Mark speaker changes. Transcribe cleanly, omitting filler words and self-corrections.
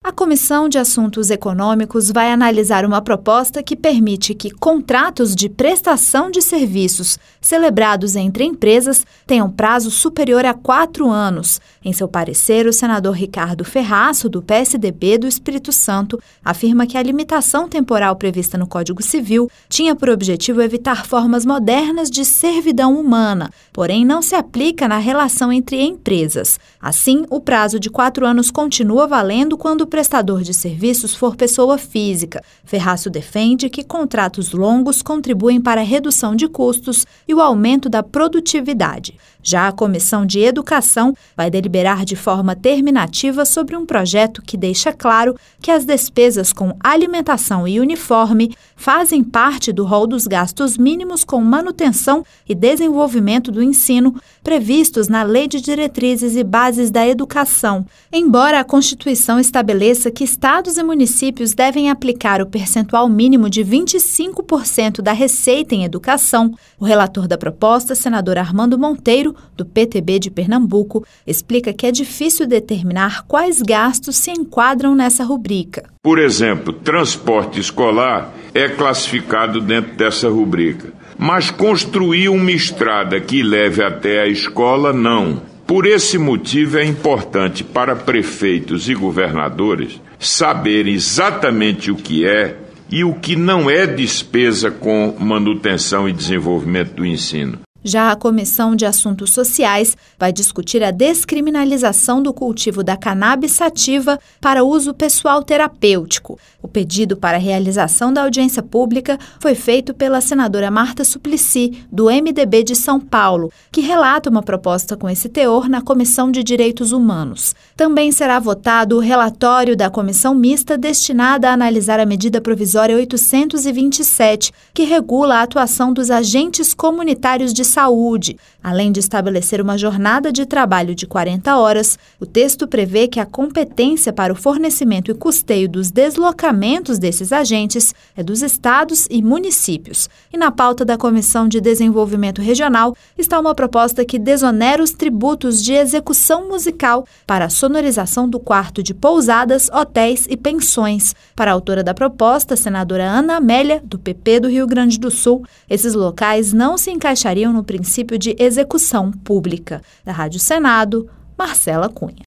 Speaker 1: A Comissão de Assuntos Econômicos vai analisar uma proposta que permite que contratos de prestação de serviços celebrados entre empresas tenham prazo superior a 4 anos. Em seu parecer, o senador Ricardo Ferraço, do PSDB do Espírito Santo, afirma que a limitação temporal prevista no Código Civil tinha por objetivo evitar formas modernas de servidão humana, porém não se aplica na relação entre empresas. Assim, o prazo de 4 anos continua valendo quando o prestador de serviços for pessoa física. Ferraço defende que contratos longos contribuem para a redução de custos e o aumento da produtividade. Já a Comissão de Educação vai deliberar de forma terminativa sobre um projeto que deixa claro que as despesas com alimentação e uniforme fazem parte do rol dos gastos mínimos com manutenção e desenvolvimento do ensino previstos na Lei de Diretrizes e Bases da Educação. Embora a Constituição estabeleça que estados e municípios devem aplicar o percentual mínimo de 25% da receita em educação, o relator da proposta, senador Armando Monteiro, do PTB de Pernambuco, explica que é difícil determinar quais gastos se enquadram nessa rubrica.
Speaker 2: Por exemplo, transporte escolar é classificado dentro dessa rubrica, mas construir uma estrada que leve até a escola, não. Por esse motivo é importante para prefeitos e governadores saberem exatamente o que é e o que não é despesa com manutenção e desenvolvimento do ensino.
Speaker 1: Já a Comissão de Assuntos Sociais vai discutir a descriminalização do cultivo da cannabis sativa para uso pessoal terapêutico. O pedido para a realização da audiência pública foi feito pela senadora Marta Suplicy, do MDB de São Paulo, que relata uma proposta com esse teor na Comissão de Direitos Humanos. Também será votado o relatório da Comissão Mista destinada a analisar a medida provisória 827, que regula a atuação dos agentes comunitários de saúde. Além de estabelecer uma jornada de trabalho de 40 horas, o texto prevê que a competência para o fornecimento e custeio dos deslocamentos desses agentes é dos estados e municípios. E na pauta da Comissão de Desenvolvimento Regional está uma proposta que desonera os tributos de execução musical para a sonorização do quarto de pousadas, hotéis e pensões. Para a autora da proposta, a senadora Ana Amélia, do PP do Rio Grande do Sul, esses locais não se encaixariam no princípio de execução pública. Da Rádio Senado, Marcela Cunha.